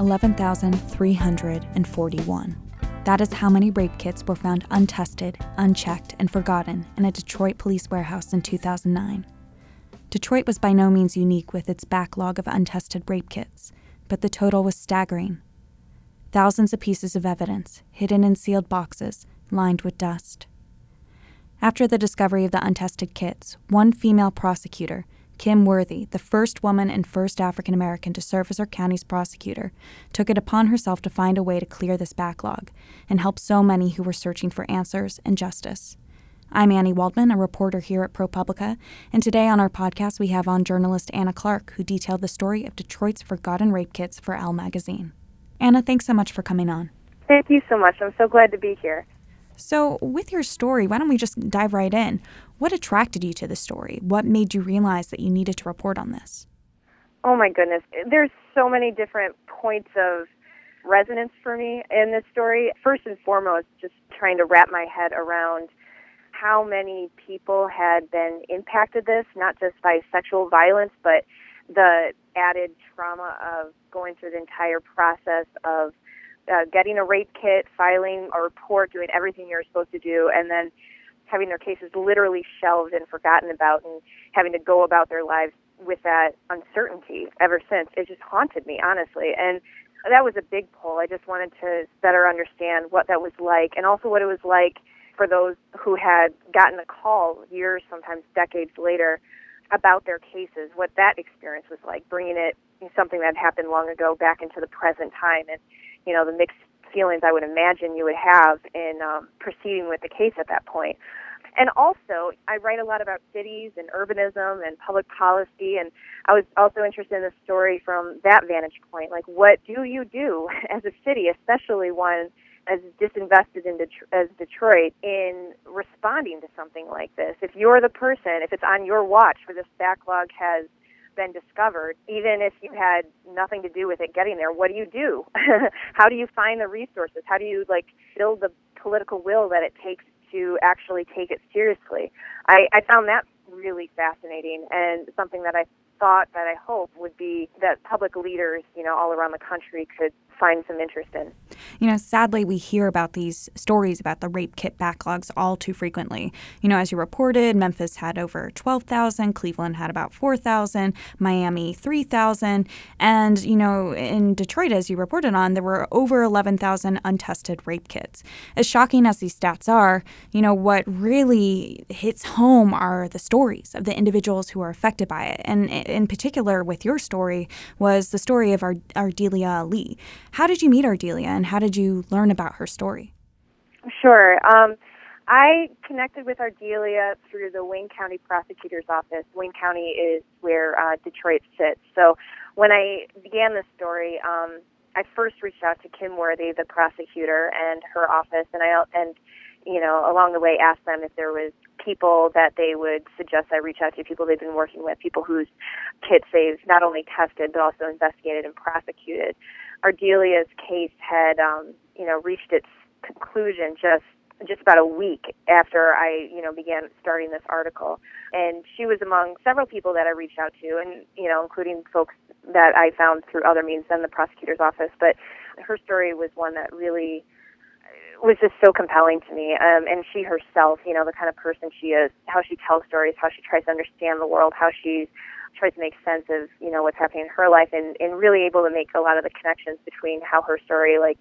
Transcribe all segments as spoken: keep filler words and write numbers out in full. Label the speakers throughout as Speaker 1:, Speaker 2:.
Speaker 1: eleven thousand three hundred forty-one. That is how many rape kits were found untested, unchecked, and forgotten in a Detroit police warehouse in two thousand nine. Detroit was by no means unique with its backlog of untested rape kits, but the total was staggering. Thousands of pieces of evidence, hidden in sealed boxes, lined with dust. After the discovery of the untested kits, one female prosecutor, Kim Worthy, the first woman and first African American to serve as our county's prosecutor, took it upon herself to find a way to clear this backlog and help so many who were searching for answers and justice. I'm Annie Waldman, a reporter here at ProPublica, and today on our podcast we have on journalist Anna Clark, who detailed the story of Detroit's forgotten rape kits for Elle magazine. Anna, thanks so much for coming on.
Speaker 2: Thank you so much. I'm so glad to be here.
Speaker 1: So, with your story, why don't we just dive right in? What attracted you to the story? What made you realize that you needed to report on this?
Speaker 2: Oh my goodness. There's so many different points of resonance for me in this story. First and foremost, just trying to wrap my head around how many people had been impacted this, not just by sexual violence, but the added trauma of going through the entire process of uh, getting a rape kit, filing a report, doing everything you're supposed to do, and then having their cases literally shelved and forgotten about and having to go about their lives with that uncertainty ever since. It just haunted me, honestly. And that was a big pull. I just wanted to better understand what that was like, and also what it was like for those who had gotten a call years, sometimes decades later, about their cases, what that experience was like, bringing it, something that happened long ago, back into the present time, and, you know, the mixed feelings I would imagine you would have in um, proceeding with the case at that point. And also, I write a lot about cities and urbanism and public policy, and I was also interested in the story from that vantage point. Like, what do you do as a city, especially one as disinvested in Det- as Detroit, in responding to something like this? If you're the person, if it's on your watch where this backlog has been discovered, even if you had nothing to do with it getting there, what do you do? How do you find the resources? How do you, like, build the political will that it takes to actually take it seriously? I, I found that really fascinating, and something that I thought, that I hope would be that public leaders, you know, all around the country could find some interest in.
Speaker 1: You know, sadly, we hear about these stories about the rape kit backlogs all too frequently. You know, as you reported, Memphis had over twelve thousand, Cleveland had about four thousand, Miami three thousand, and, you know, in Detroit, as you reported on, there were over eleven thousand untested rape kits. As shocking as these stats are, you know, what really hits home are the stories of the individuals who are affected by it. And in particular, with your story, was the story of Ar- Ardelia Ali. How did you meet Ardelia, and how did you learn about her story?
Speaker 2: Sure. Um, I connected with Ardelia through the Wayne County Prosecutor's Office. Wayne County is where uh, Detroit sits. So when I began this story, um, I first reached out to Kim Worthy, the prosecutor, and her office, and I and you know along the way asked them if there was people that they would suggest I reach out to, people they've been working with, people whose kits they've not only tested but also investigated and prosecuted. Ardelia's case had, um, you know, reached its conclusion just just about a week after I, you know, began starting this article. And she was among several people that I reached out to, and, you know, including folks that I found through other means than the prosecutor's office. But her story was one that really was just so compelling to me. Um, and she herself, you know, the kind of person she is, how she tells stories, how she tries to understand the world, how she tries to make sense of, you know, what's happening in her life, and, and really able to make a lot of the connections between how her story, like,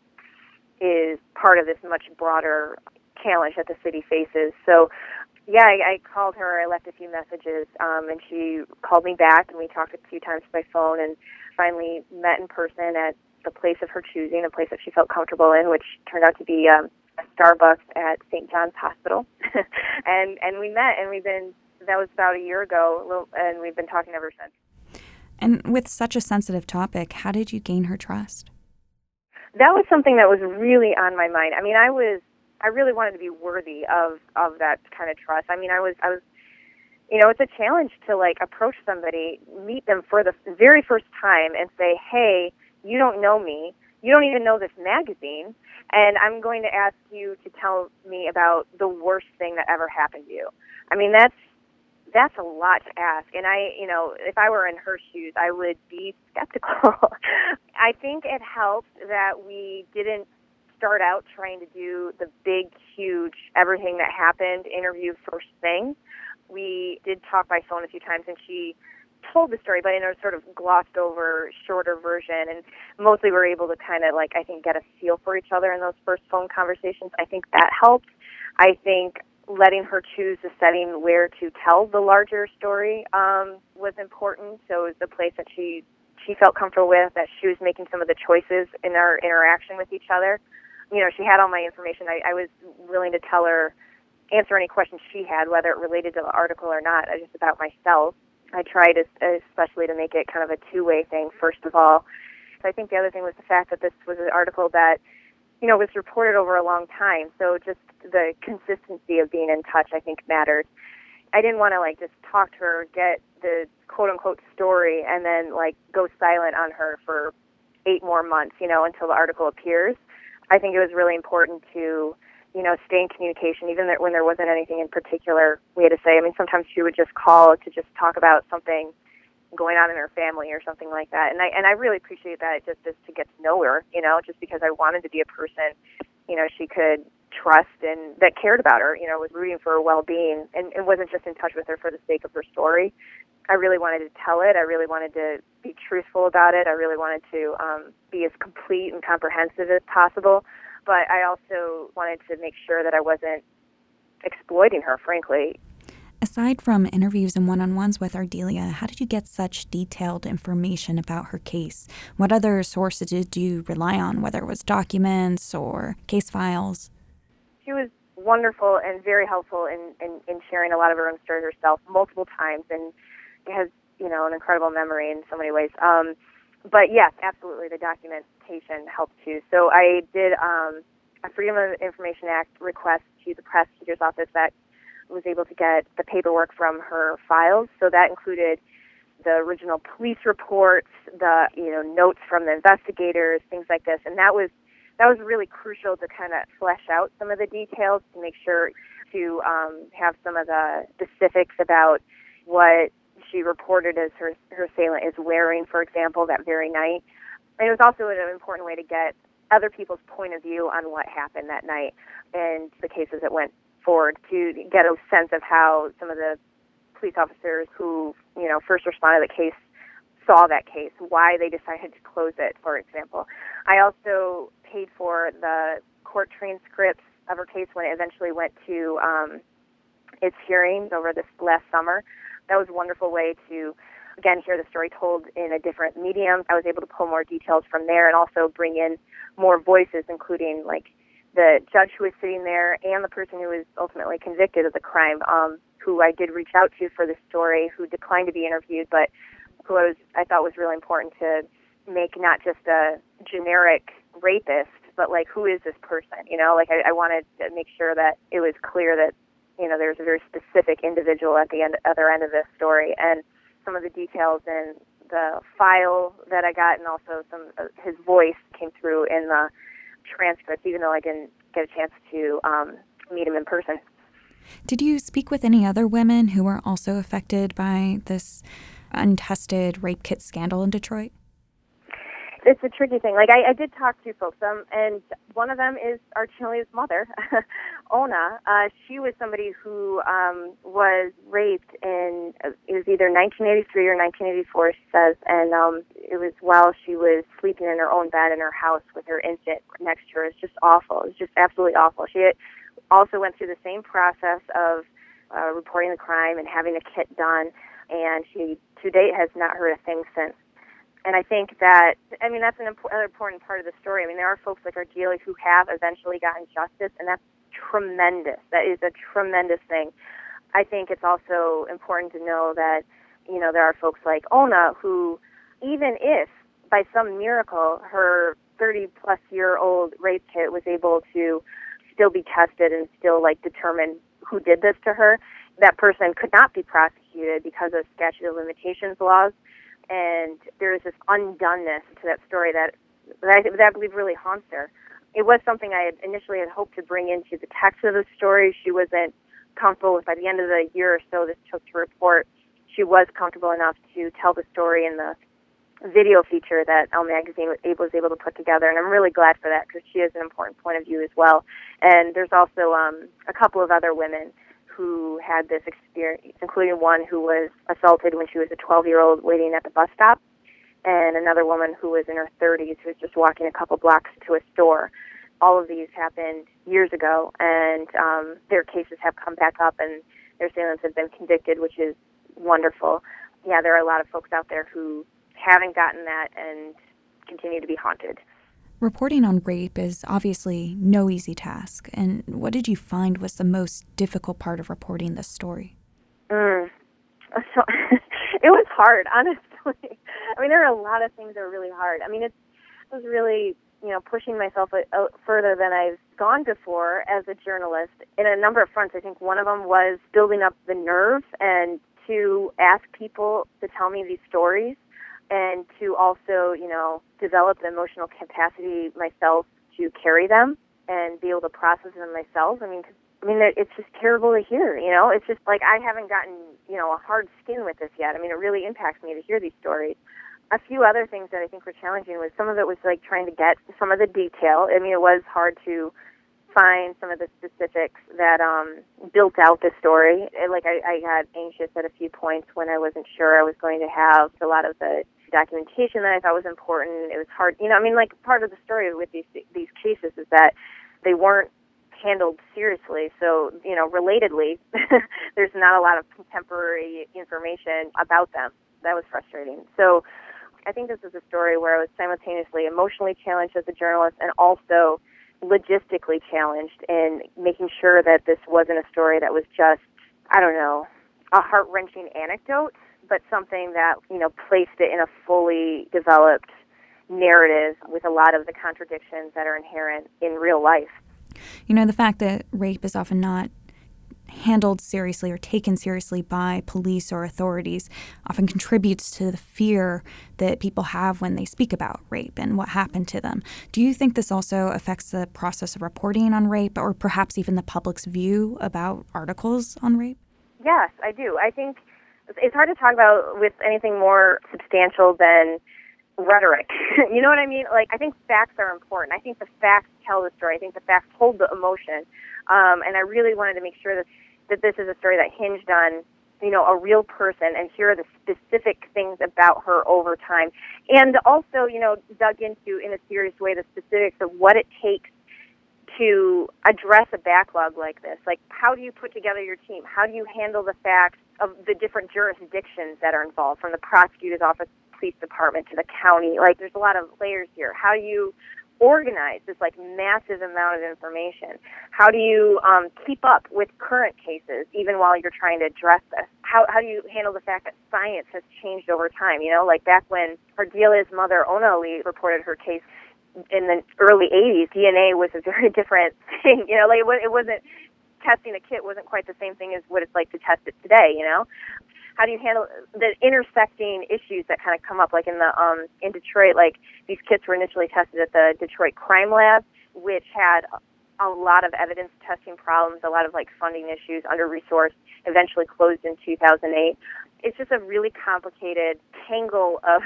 Speaker 2: is part of this much broader challenge that the city faces. So, yeah, I, I called her, I left a few messages, um, and she called me back, and we talked a few times by phone, and finally met in person at the place of her choosing, a place that she felt comfortable in, which turned out to be um, a Starbucks at Saint John's Hospital. and and we met, and we've been, that was about a year ago, and we've been talking ever since.
Speaker 1: And with such a sensitive topic, how did you gain her trust?
Speaker 2: That was something that was really on my mind. I mean, I was, I really wanted to be worthy of, of that kind of trust. I mean, I was, I was, you know, it's a challenge to, like, approach somebody, meet them for the very first time and say, hey, you don't know me, you don't even know this magazine, and I'm going to ask you to tell me about the worst thing that ever happened to you. I mean, that's That's a lot to ask. And I, you know, if I were in her shoes, I would be skeptical. I think it helped that we didn't start out trying to do the big, huge, everything that happened interview first thing. We did talk by phone a few times, and she told the story, but in a sort of glossed over, shorter version. And mostly we're able to kind of, like, I think, get a feel for each other in those first phone conversations. I think that helped. I think letting her choose the setting where to tell the larger story um, was important. So it was the place that she she felt comfortable with, that she was making some of the choices in our interaction with each other. You know, she had all my information. I, I was willing to tell her, answer any questions she had, whether it related to the article or not, just about myself. I tried especially to make it kind of a two-way thing, first of all. So I think the other thing was the fact that this was an article that, you know, was reported over a long time. So just the consistency of being in touch, I think, mattered. I didn't want to, like, just talk to her, get the quote-unquote story, and then, like, go silent on her for eight more months, you know, until the article appears. I think it was really important to, you know, stay in communication, even when there wasn't anything in particular we had to say. I mean, sometimes she would just call to just talk about something going on in her family or something like that. And I and I really appreciate that, just as to get to know her, you know, just because I wanted to be a person, you know, she could trust and that cared about her, you know, was rooting for her well-being, and, and wasn't just in touch with her for the sake of her story. I really wanted to tell it. I really wanted to be truthful about it. I really wanted to um, be as complete and comprehensive as possible. But I also wanted to make sure that I wasn't exploiting her, frankly.
Speaker 1: Aside from interviews and one-on-ones with Ardelia, how did you get such detailed information about her case? What other sources did you rely on, whether it was documents or case files?
Speaker 2: She was wonderful and very helpful in, in, in sharing a lot of her own story herself multiple times, and has, you know, an incredible memory in so many ways. Um, but yes, absolutely, the documentation helped too. So I did um, a Freedom of Information Act request to the prosecutor's office that was able to get the paperwork from her files. So that included the original police reports, the, you know, notes from the investigators, things like this. And that was that was really crucial to kind of flesh out some of the details, to make sure to um, have some of the specifics about what she reported as her, her assailant is wearing, for example, that very night. And it was also an important way to get other people's point of view on what happened that night and the cases that went forward, to get a sense of how some of the police officers who, you know, first responded to the case saw that case, why they decided to close it, for example. I also paid for the court transcripts of her case when it eventually went to um, its hearings over this last summer. That was a wonderful way to, again, hear the story told in a different medium. I was able to pull more details from there and also bring in more voices, including, like, the judge who was sitting there and the person who was ultimately convicted of the crime, um, who I did reach out to for this story, who declined to be interviewed, but who I, was, I thought was really important to make not just a generic rapist, but, like, who is this person? You know, like, I, I wanted to make sure that it was clear that, you know, there's a very specific individual at the end, other end of this story. And some of the details in the file that I got, and also some of his voice came through in the transcripts, even though I didn't get a chance to um, meet him in person.
Speaker 1: Did you speak with any other women who were also affected by this untested rape kit scandal in Detroit?
Speaker 2: It's a tricky thing. Like, I, I did talk to folks, um, and one of them is Archelia's mother, Ona. Uh, she was somebody who um, was raped in, it was either nineteen eighty-three or nineteen eighty-four, she says, and um, it was while she was sleeping in her own bed in her house with her infant next to her. It's just awful. It's just absolutely awful. She had also went through the same process of uh, reporting the crime and having a kit done, and she, to date, has not heard a thing since. And I think that, I mean, that's an important, important part of the story. I mean, there are folks like Ardelia who have eventually gotten justice, and that's tremendous. That is a tremendous thing. I think it's also important to know that, you know, there are folks like Ona who, even if by some miracle her thirty-plus-year-old rape kit was able to still be tested and still, like, determine who did this to her, that person could not be prosecuted because of statute of limitations laws. And there is this undoneness to that story that, that, I, that I believe really haunts her. It was something I had initially had hoped to bring into the text of the story. She wasn't comfortable with, by the end of the year or so this took to report, she was comfortable enough to tell the story in the video feature that Elle Magazine was able, was able to put together, and I'm really glad for that because she is an important point of view as well. And there's also um, a couple of other women who had this experience, including one who was assaulted when she was a twelve-year-old waiting at the bus stop, and another woman who was in her thirties who was just walking a couple blocks to a store. All of these happened years ago, and um, their cases have come back up, and their assailants have been convicted, which is wonderful. Yeah, there are a lot of folks out there who haven't gotten that and continue to be haunted.
Speaker 1: Reporting on rape is obviously no easy task. And what did you find was the most difficult part of reporting this story?
Speaker 2: Mm. So, it was hard, honestly. I mean, there are a lot of things that were really hard. I mean, it was really, you know, pushing myself a, a further than I've gone before as a journalist in a number of fronts. I think one of them was building up the nerve and to ask people to tell me these stories, and to also, you know, develop the emotional capacity myself to carry them and be able to process them myself. I mean, I mean, it's just terrible to hear, you know? It's just like I haven't gotten, you know, a hard skin with this yet. I mean, it really impacts me to hear these stories. A few other things that I think were challenging was some of it was like trying to get some of the detail. I mean, it was hard to find some of the specifics that um, built out the story. It, like I, I got anxious at a few points when I wasn't sure I was going to have a lot of the documentation that I thought was important. It was hard, you know, I mean, like part of the story with these these cases is that they weren't handled seriously. So, you know, relatedly, there's not a lot of contemporary information about them. That was frustrating. So I think this is a story where I was simultaneously emotionally challenged as a journalist and also logistically challenged in making sure that this wasn't a story that was just, I don't know, a heart-wrenching anecdote, but something that, you know, placed it in a fully developed narrative with a lot of the contradictions that are inherent in real life.
Speaker 1: You know, the fact that rape is often not handled seriously or taken seriously by police or authorities often contributes to the fear that people have when they speak about rape and what happened to them. Do you think this also affects the process of reporting on rape or perhaps even the public's view about articles on rape?
Speaker 2: Yes, I do. I think it's hard to talk about with anything more substantial than rhetoric. You know what I mean? Like, I think facts are important. I think the facts tell the story. I think the facts hold the emotion. Um, and I really wanted to make sure that, that this is a story that hinged on, you know, a real person, and here are the specific things about her over time. And also, you know, dug into, in a serious way, the specifics of what it takes to address a backlog like this. Like, how do you put together your team? How do you handle the facts of the different jurisdictions that are involved, from the prosecutor's office, police department, to the county? Like, there's a lot of layers here. How do you organize this, like, massive amount of information? How do you um, keep up with current cases, even while you're trying to address this? How how do you handle the fact that science has changed over time? You know, like back when Ardelia's mother, Ona Ali, reported her case in the early eighties, D N A was a very different thing. You know, like it, it wasn't, testing a kit wasn't quite the same thing as what it's like to test it today, you know? How do you handle the intersecting issues that kind of come up, like in the um, in Detroit? Like, these kits were initially tested at the Detroit Crime Lab, which had a lot of evidence testing problems, a lot of like funding issues, under-resourced, eventually closed in two thousand eight. It's just a really complicated tangle of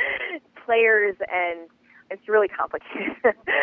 Speaker 2: players, and it's really complicated.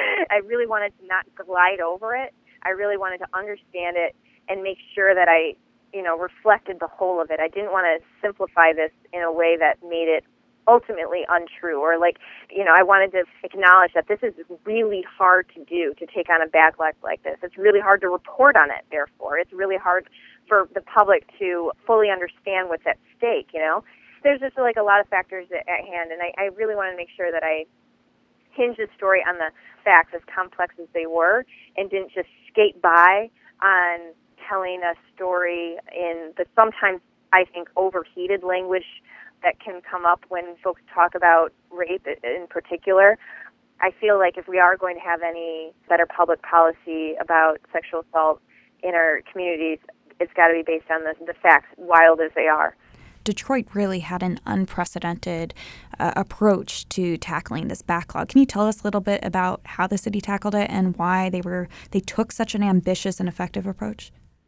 Speaker 2: I really wanted to not glide over it. I really wanted to understand it and make sure that I, you know, reflected the whole of it. I didn't want to simplify this in a way that made it ultimately untrue, or like, you know, I wanted to acknowledge that this is really hard to do, to take on a backlash like this. It's really hard to report on it, therefore. It's really hard for the public to fully understand what's at stake, you know? There's just like a lot of factors at hand, and I, I really wanted to make sure that I hinged the story on the facts, as complex as they were, and didn't just skate by on telling a story in the sometimes, I think, overheated language that can come up when folks talk about rape in particular. I feel like if we are going to have any better public policy about sexual assault in our communities, it's got to be based on the, the facts, wild as they are.
Speaker 1: Detroit really had an unprecedented uh, approach to tackling this backlog. Can you tell us a little bit about how the city tackled it and why they were they took such an ambitious and effective approach?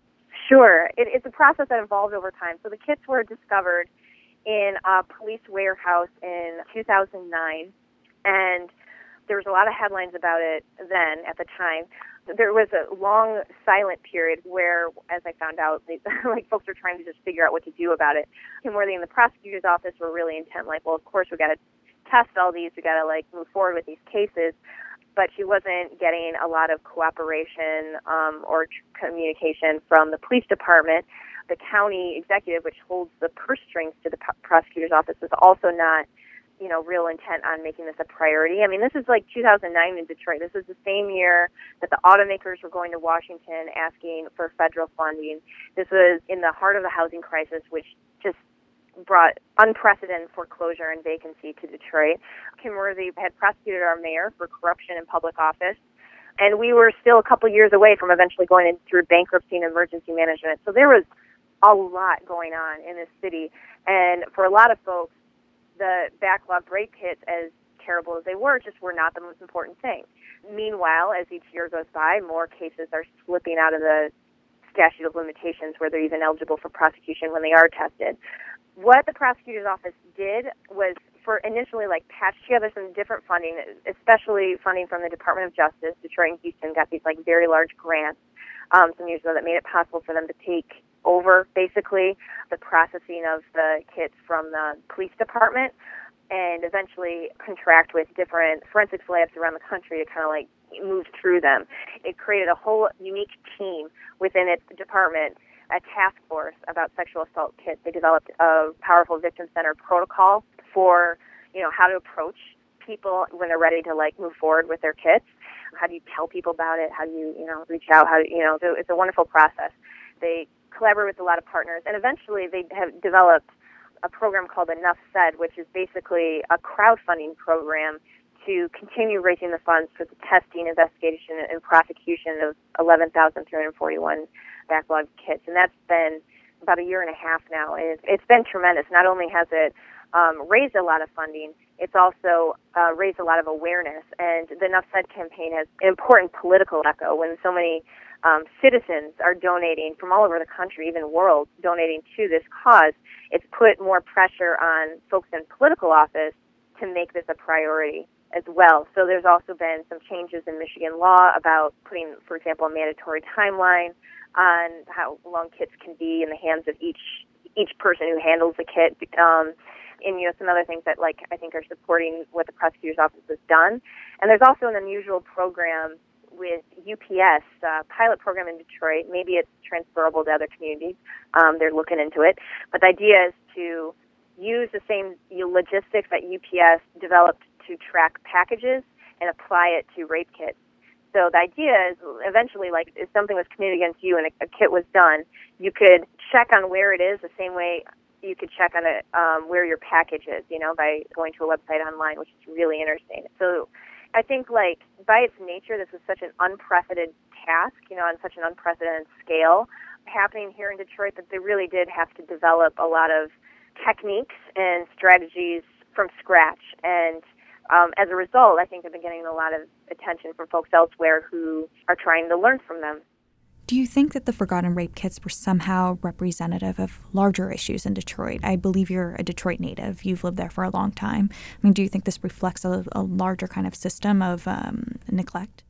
Speaker 2: Sure. It, it's a process that evolved over time. So the kits were discovered in a police warehouse in two thousand nine, and there was a lot of headlines about it then at the time. There was a long silent period where, as I found out, they, like folks were trying to just figure out what to do about it. Tim Worthy and the prosecutor's office were really intent, like, well, of course we got to test all these, we got to like move forward with these cases. But she wasn't getting a lot of cooperation um, or tr- communication from the police department. The county executive, which holds the purse strings to the p- prosecutor's office, was also not, you know, real intent on making this a priority. I mean, this is like two thousand nine in Detroit. This is the same year that the automakers were going to Washington asking for federal funding. This was in the heart of the housing crisis, which just brought unprecedented foreclosure and vacancy to Detroit. Kim Worthy had prosecuted our mayor for corruption in public office, and we were still a couple years away from eventually going in through bankruptcy and emergency management. So there was a lot going on in this city, and for a lot of folks, the backlogged rape kits, as terrible as they were, just were not the most important thing. Meanwhile, as each year goes by, more cases are slipping out of the statute of limitations where they're even eligible for prosecution when they are tested. What the prosecutor's office did was, for initially, like, patch together some different funding, especially funding from the Department of Justice. Detroit and Houston got these, like, very large grants um, some years ago that made it possible for them to take over, basically, the processing of the kits from the police department and eventually contract with different forensics labs around the country to kind of, like, move through them. It created a whole unique team within its department, a task force about sexual assault kits. They developed a powerful victim-centered protocol for, you know, how to approach people when they're ready to, like, move forward with their kits. How do you tell people about it? How do you, you know, reach out? How do, you know, so it's a wonderful process. They collaborate with a lot of partners, and eventually they have developed a program called Enough Said, which is basically a crowdfunding program to continue raising the funds for the testing, investigation, and prosecution of eleven thousand three hundred forty-one backlogged kits. And that's been about a year and a half now. And it's, it's been tremendous. Not only has it um, raised a lot of funding, it's also uh, raised a lot of awareness. And the Enough Said campaign has an important political echo when so many um, citizens are donating from all over the country, even world, donating to this cause. It's put more pressure on folks in political office to make this a priority as well. So there's also been some changes in Michigan law about putting, for example, a mandatory timeline on how long kits can be in the hands of each each person who handles the kit. Um, and, you know, some other things that, like, I think are supporting what the prosecutor's office has done. And there's also an unusual program with U P S, a pilot program in Detroit. Maybe it's transferable to other communities. Um, they're looking into it. But the idea is to use the same logistics that U P S developed to track packages and apply it to rape kits. So the idea is eventually, like, if something was committed against you and a, a kit was done, you could check on where it is the same way you could check on it, um, where your package is, you know, by going to a website online, which is really interesting. So I think, like, by its nature, this is such an unprecedented task, you know, on such an unprecedented scale happening here in Detroit, that they really did have to develop a lot of techniques and strategies from scratch. And um, as a result, I think they've been getting a lot of attention from folks elsewhere who are trying to learn from them.
Speaker 1: Do you think that the forgotten rape kits were somehow representative of larger issues in Detroit? I believe you're a Detroit native. You've lived there for a long time. I mean, do you think this reflects a, a larger kind of system of um, neglect?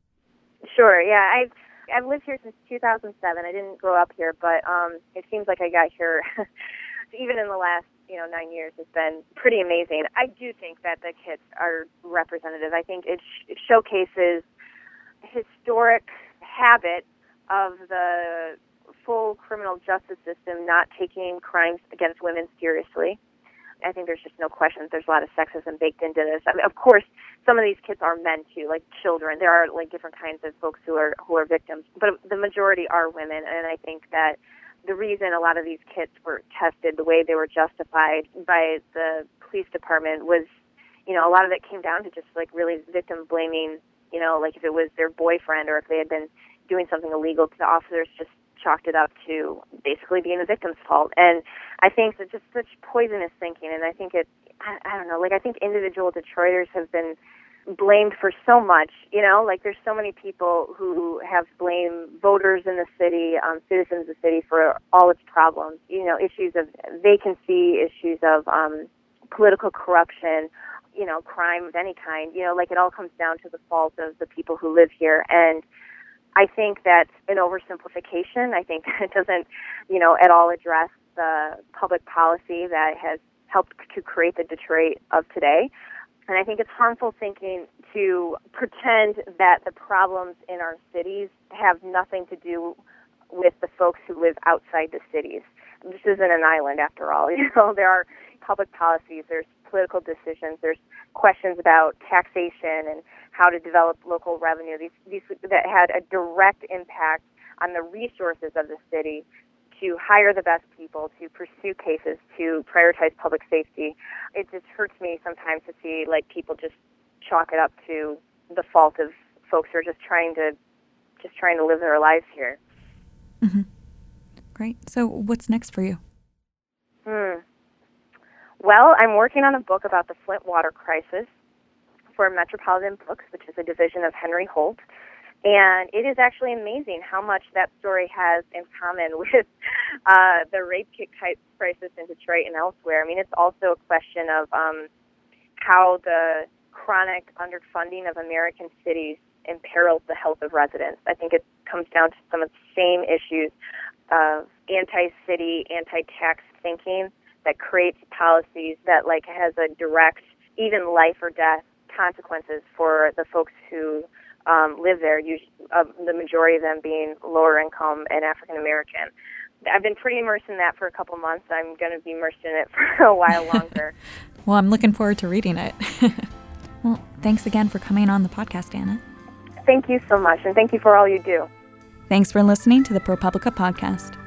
Speaker 2: Sure, yeah. I've, I've lived here since two thousand seven. I didn't grow up here, but um, it seems like I got here even in the last, you know, nine years. It's been pretty amazing. I do think that the kits are representative. I think it, sh- it showcases historic habit of the full criminal justice system not taking crimes against women seriously. I think there's just no question that there's a lot of sexism baked into this. I mean, of course, some of these kids are men too, like children. There are, like, different kinds of folks who are who are victims, but the majority are women. And I think that the reason a lot of these kits were tested the way they were justified by the police department was, you know, a lot of it came down to just, like, really victim blaming. You know, like if it was their boyfriend or if they had been doing something illegal, the officers just chalked it up to basically being the victim's fault. And I think that's just such poisonous thinking. And I think it, I, I don't know, like I think individual Detroiters have been blamed for so much, you know, like there's so many people who have blamed voters in the city, um, citizens of the city for all its problems, you know, issues of vacancy, issues of um, political corruption, you know, crime of any kind, you know, like it all comes down to the fault of the people who live here. And I think that's an oversimplification. I think it doesn't, you know, at all address the public policy that has helped to create the Detroit of today. And I think it's harmful thinking to pretend that the problems in our cities have nothing to do with the folks who live outside the cities. This isn't an island, after all. You know, there are public policies, there's political decisions, there's questions about taxation and how to develop local revenue. These, these that had a direct impact on the resources of the city to hire the best people, to pursue cases, to prioritize public safety. It just hurts me sometimes to see like people just chalk it up to the fault of folks who are just trying to just trying to live their lives here.
Speaker 1: Mm-hmm. Great. So what's next for you?
Speaker 2: Hmm. Well, I'm working on a book about the Flint water crisis for Metropolitan Books, which is a division of Henry Holt. And it is actually amazing how much that story has in common with uh, the rape kit crisis in Detroit and elsewhere. I mean, it's also a question of um, how the chronic underfunding of American cities imperils the health of residents. I think it comes down to some of the same issues of anti-city, anti-tax thinking that creates policies that like has a direct, even life or death consequences for the folks who um, live there, usually, uh, the majority of them being lower income and African American. I've been pretty immersed in that for a couple months. I'm going to be immersed in it for a while longer.
Speaker 1: Well, I'm looking forward to reading it. Well, thanks again for coming on the podcast, Anna.
Speaker 2: Thank you so much, and thank you for all you do.
Speaker 1: Thanks for listening to the ProPublica podcast.